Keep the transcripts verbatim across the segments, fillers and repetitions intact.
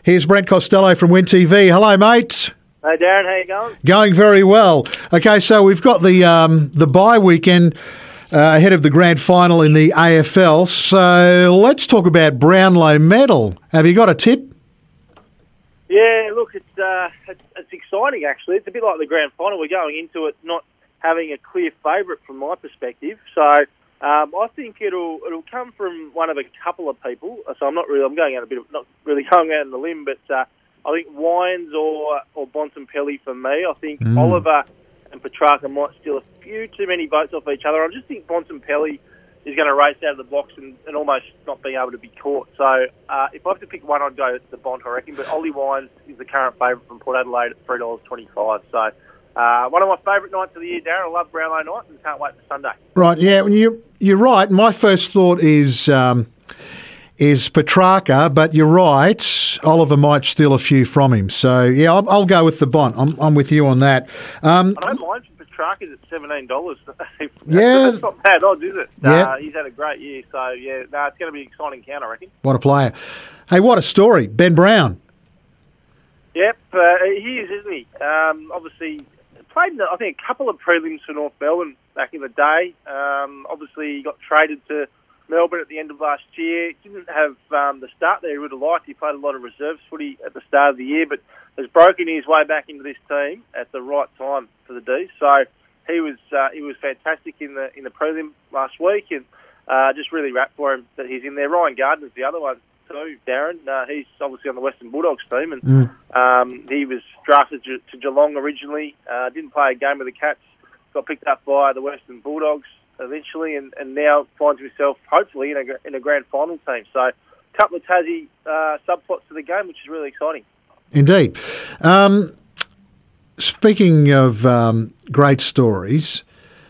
Here's Brent Costello from Win T V. Hello, mate. Hey, Darren, how you going? Going very well. Okay, so we've got the um, the bye weekend uh, ahead of the grand final in the A F L. So let's talk about Brownlow medal. Have you got a tip? Yeah, look, it's, uh, it's it's exciting, actually. It's a bit like the grand final. We're going into it not having a clear favourite from my perspective. So um, I think it'll it'll come from one of a couple of people. So I'm not really, I'm going out a bit of, not really going out on the limb, but uh, I think Wines or, or Bontempelli for me. I think mm. Oliver and Petrarca might steal a few too many votes off each other. I just think Bontempelli is going to race out of the blocks and, and almost not being able to be caught. So uh, if I have to pick one, I'd go the Bont, I reckon. But Ollie Wines is the current favourite from Port Adelaide at three dollars twenty-five. So uh, one of my favourite nights of the year, Darren. I love Brownlow night and can't wait for Sunday. Right, yeah, you, you're right. My first thought is um, is Petrarca, but you're right. Oliver might steal a few from him. So, yeah, I'll, I'll go with the Bont. I'm, I'm with you on that. Um, I don't mind Petrarca's at seventeen dollars. Yeah. That's not bad odds, is it? Yeah. Uh, he's had a great year. So, yeah, no, it's going to be an exciting count, I reckon. What a player. Hey, what a story. Ben Brown. Yep, uh, he is, isn't he? Um, obviously, played, in, I think, a couple of prelims for North Melbourne back in the day. Um, obviously, he got traded to Melbourne at the end of last year. Didn't have um, the start that he would have liked. He played a lot of reserves footy at the start of the year, but has broken his way back into this team at the right time for the D's. So he was uh, he was fantastic in the in the prelim last week, and uh, just really wrapped for him that he's in there. Ryan Gardner's the other one too, Darren. Uh, he's obviously on the Western Bulldogs team, and mm. um, he was drafted to, to Geelong originally. Uh, didn't play a game with the Cats. Got picked up by the Western Bulldogs eventually, and, and now finds himself hopefully in a in a grand final team. So a couple of Tassie uh, subplots to the game, which is really exciting. Indeed. Um, speaking of um, great stories,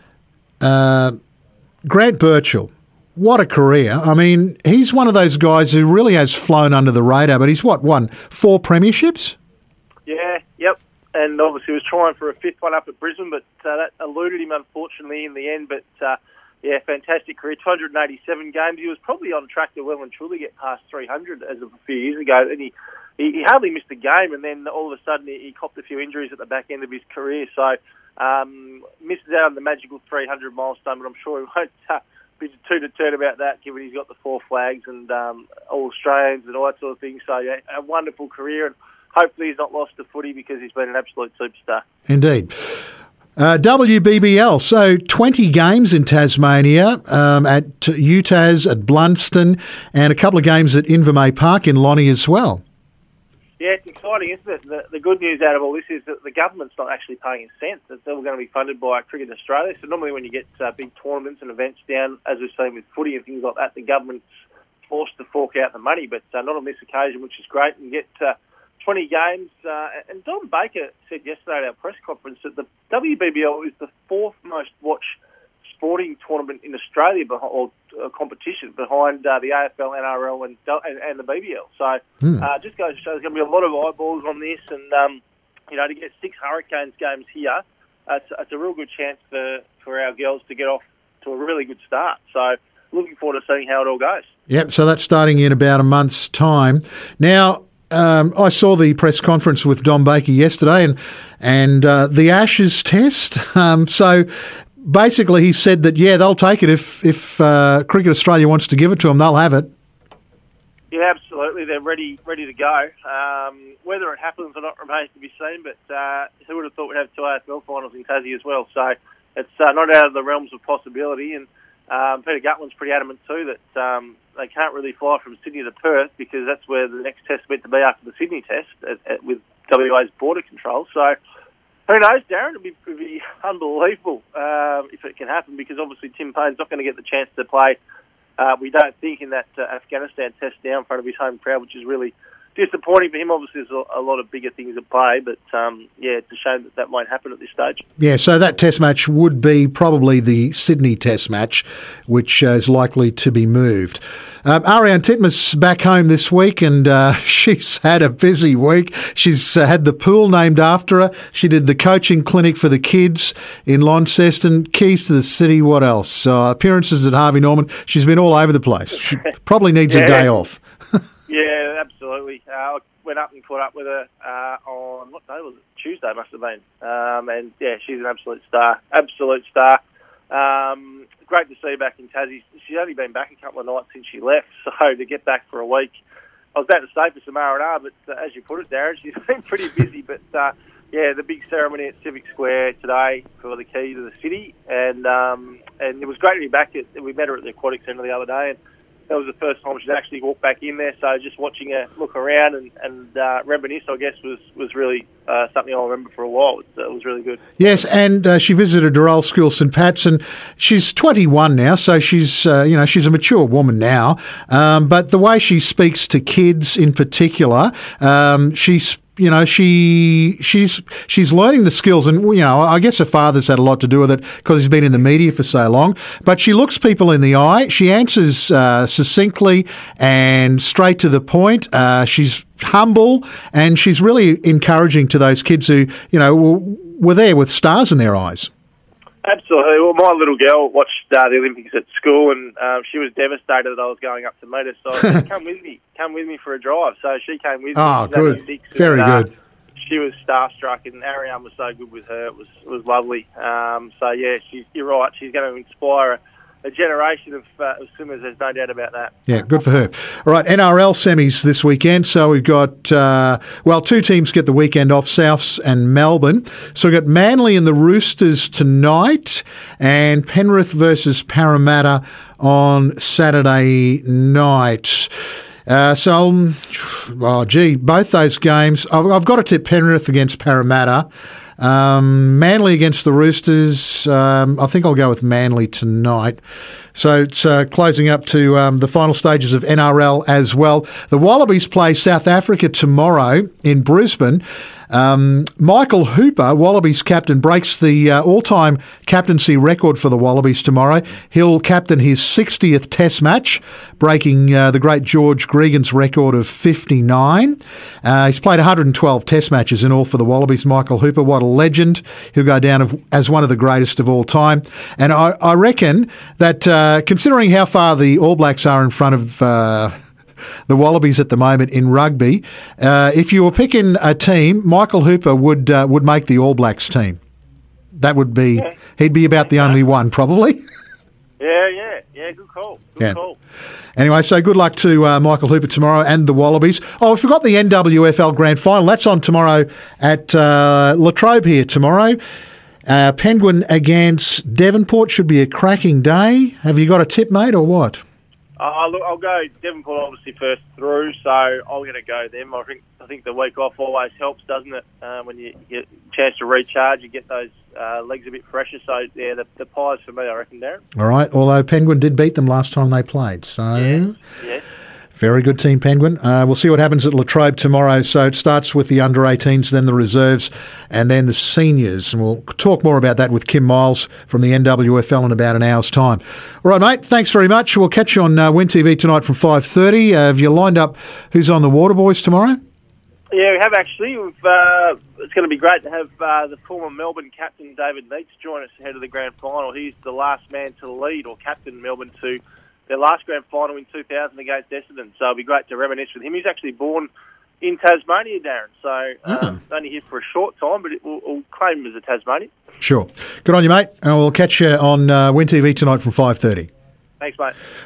uh, Grant Birchall, what a career. I mean, he's one of those guys who really has flown under the radar, but he's, what, won four premierships? Yeah, yep. And obviously was trying for a fifth one up at Brisbane, but uh, that eluded him, unfortunately, in the end. But, uh, yeah, fantastic career, two hundred eighty-seven games. He was probably on track to well and truly get past three hundred as of a few years ago, and he He, he hardly missed a game, and then all of a sudden he, he copped a few injuries at the back end of his career. So um, misses out on the magical three hundred milestone, but I'm sure he won't uh, be too deterred about that, given he's got the four flags and um, all Australians and all that sort of thing. So yeah, a wonderful career, and hopefully he's not lost to footy because he's been an absolute superstar. Indeed. Uh, W B B L, so twenty games in Tasmania, um, at U T A S, at Blunston, and a couple of games at Invermay Park in Lonnie as well. Yeah, it's exciting, isn't it? The, the good news out of all this is that the government's not actually paying a cent. It's all going to be funded by Cricket Australia. So normally when you get uh, big tournaments and events down, as we've seen with footy and things like that, the government's forced to fork out the money, but uh, not on this occasion, which is great. And you get uh, twenty games. Uh, and Don Baker said yesterday at our press conference that the W B B L is the fourth most watched sporting tournament in Australia, or uh, competition, behind uh, the A F L, N R L, and and, and the B B L. So mm. uh, just goes to show there's going to be a lot of eyeballs on this, and um, you know, to get six Hurricanes games here, uh, it's, it's a real good chance for, for our girls to get off to a really good start. So looking forward to seeing how it all goes. Yep, so that's starting in about a month's time. Now, Um, I saw the press conference with Don Baker yesterday, and and uh, the Ashes test. Um, so basically, he said that yeah, they'll take it if if uh, Cricket Australia wants to give it to them, they'll have it. Yeah, absolutely, they're ready ready to go. Um, whether it happens or not remains to be seen. But uh, who would have thought we'd have two A F L finals in Tassie as well? So it's uh, not out of the realms of possibility. And um, Peter Gutland's pretty adamant too that Um, they can't really fly from Sydney to Perth because that's where the next test is meant to be after the Sydney test at, at, with W A's border control. So who knows, Darren? It'd be, it'd be unbelievable um, if it can happen, because obviously Tim Payne's not going to get the chance to play, uh, we don't think, in that uh, Afghanistan test now in front of his home crowd, which is really disappointing for him. Obviously, there's a, a lot of bigger things at play, but um, yeah, it's a shame that that won't happen at this stage. Yeah, so that test match would be probably the Sydney test match, which uh, is likely to be moved. Um, Ariane Titmus back home this week, and uh, she's had a busy week. She's uh, had the pool named after her. She did the coaching clinic for the kids in Launceston, keys to the city. What else? Uh, appearances at Harvey Norman. She's been all over the place. She probably needs yeah. a day off. Yeah, absolutely. Uh, went up and caught up with her uh, on, what day was it? Tuesday must have been. Um, and, yeah, she's an absolute star. Absolute star. Um, great to see her back in Tassie. She's only been back a couple of nights since she left, so to get back for a week, I was about to stay for some R and R, but uh, as you put it, Darren, she's been pretty busy. But, uh, yeah, the big ceremony at Civic Square today for the key to the city. And um, and it was great to be back. At, we met her at the Aquatic Centre the other day, and that was the first time she'd actually walked back in there. So just watching her look around and, and uh, reminisce, I guess, was, was really uh, something I'll remember for a while. It, it was really good. Yes, and uh, she visited her old school, St Pat's, and she's twenty-one now, so she's uh, you know she's a mature woman now. Um, but the way she speaks to kids, in particular, um, she's. You know, she she's she's learning the skills, and you know, I guess her father's had a lot to do with it because he's been in the media for so long. But she looks people in the eye. She answers uh, succinctly and straight to the point. Uh, she's humble, and she's really encouraging to those kids who you know were there with stars in their eyes. Absolutely. Well, my little girl watched uh, the Olympics at school, and um, she was devastated that I was going up to meet her. So I said, come with me, come with me for a drive. So she came with me. Oh, good. Very and, uh, good. She was starstruck, and Ariane was so good with her. It was it was lovely. Um, so, yeah, she's, you're right. She's going to inspire a, a generation of, uh, of swimmers. There's no doubt about that. Yeah, good for her. All right, N R L semis this weekend. So we've got, uh, well, two teams get the weekend off, Souths and Melbourne. So we've got Manly and the Roosters tonight, and Penrith versus Parramatta on Saturday night. Uh, so, um, oh, gee, both those games, I've, I've got to tip Penrith against Parramatta. Um, Manly against the Roosters, um, I think I'll go with Manly tonight. So it's uh, closing up to um, the final stages of N R L as well. The Wallabies play South Africa tomorrow in Brisbane. Um, Michael Hooper, Wallabies captain, breaks the uh, all-time captaincy record for the Wallabies tomorrow. He'll captain his sixtieth Test match, breaking uh, the great George Gregan's record of fifty-nine. Uh, he's played one hundred twelve Test matches in all for the Wallabies. Michael Hooper, what a legend. He'll go down as one of the greatest of all time. And I, I reckon that uh, considering how far the All Blacks are in front of Uh, the Wallabies at the moment in rugby, uh, if you were picking a team, Michael Hooper would uh, would make the All Blacks team. That would be, yeah. He'd be about the only one, probably. Yeah, yeah, yeah, good call, good yeah. call. Anyway, so good luck to uh, Michael Hooper tomorrow and the Wallabies. Oh, we forgot the N W F L Grand Final. That's on tomorrow at uh, Latrobe here tomorrow. Uh, Penguin against Devonport should be a cracking day. Have you got a tip, mate, or what? Uh, look, I'll go Devonport obviously first through, so I'm going to go them. I think I think the week off always helps, doesn't it? Uh, when you get a chance to recharge, you get those uh, legs a bit fresher. So, yeah, the, the Pies for me, I reckon, Darren. All right, although Penguin did beat them last time they played. So, yeah, yeah. Very good team, Penguin. Uh, we'll see what happens at Latrobe tomorrow. So it starts with the under eighteens, then the reserves, and then the seniors. And we'll talk more about that with Kim Miles from the N W F L in about an hour's time. All right, mate, thanks very much. We'll catch you on uh, Win T V tonight from five thirty. Uh, have you lined up who's on the Waterboys tomorrow? Yeah, we have actually. We've, uh, it's going to be great to have uh, the former Melbourne captain, David Neitz, join us ahead of the grand final. He's the last man to lead or captain Melbourne to their last grand final in two thousand against Essendon. So it'll be great to reminisce with him. He's actually born in Tasmania, Darren. So uh, mm. only here for a short time, but it will, will claim him as a Tasmanian. Sure. Good on you, mate. And we'll catch you on uh, Win T V tonight from five thirty. Thanks, mate.